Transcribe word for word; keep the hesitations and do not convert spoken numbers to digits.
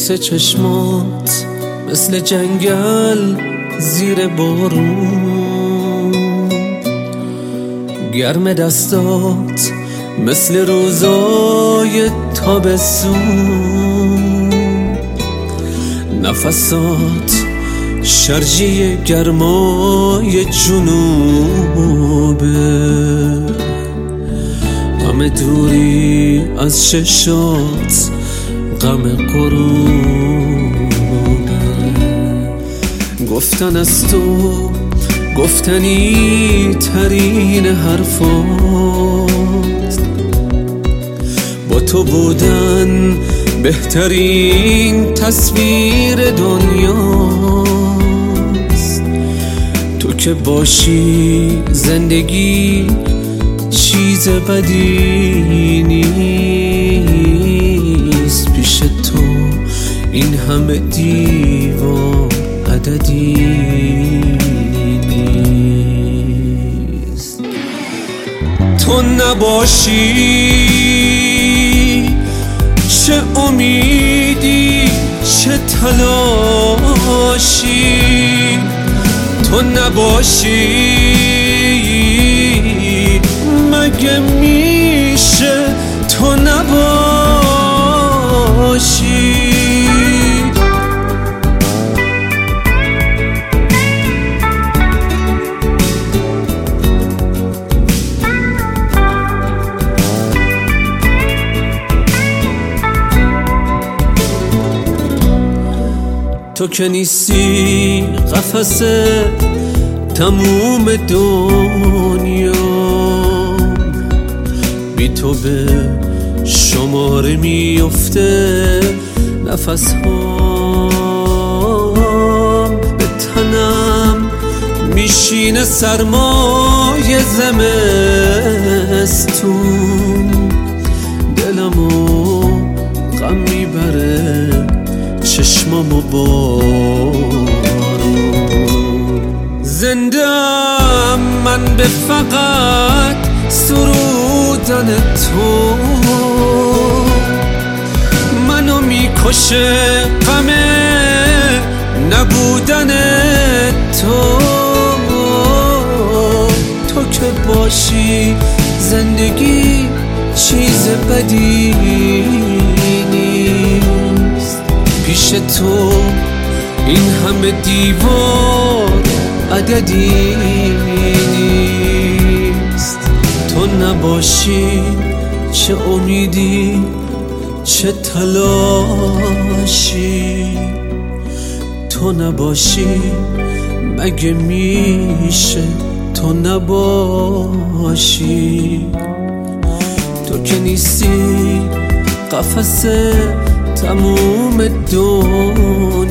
عکس چشمات مثل جنگل زیر بارون، گرم دستات مثل روزای تابستون، نفسات شرجی گرمای جنوبه، غم دوری از چشات غم غروبه. گفتن از تو گفتنی ترین حرفات، با تو بودن بهترین تصویر دنیاست. تو که باشی زندگی چیز بدی نیست، پیش تو این همه دیوار عددی نیست. تو نباشی چه امیدی چه تلاشی، تو نباشی مگه میشه تو نباشی. تو که نیستی قفس تموم دنیا، بی تو به شماره میفته نفس هام، به تنم میشینه سرمای زمستون، دلمو غم میبره چشمامو بارون. زندم من به فقط سرودن تو، منو میکشه غم نبودن تو. تو که باشی زندگی چیز بدی نیست، پیش تو این همه دیوار عددی نیست. تو نباشی چه امیدی چه تلاشی، تو نباشی مگه میشه تو نباشی. تو که نیستی قفس تموم دنیا،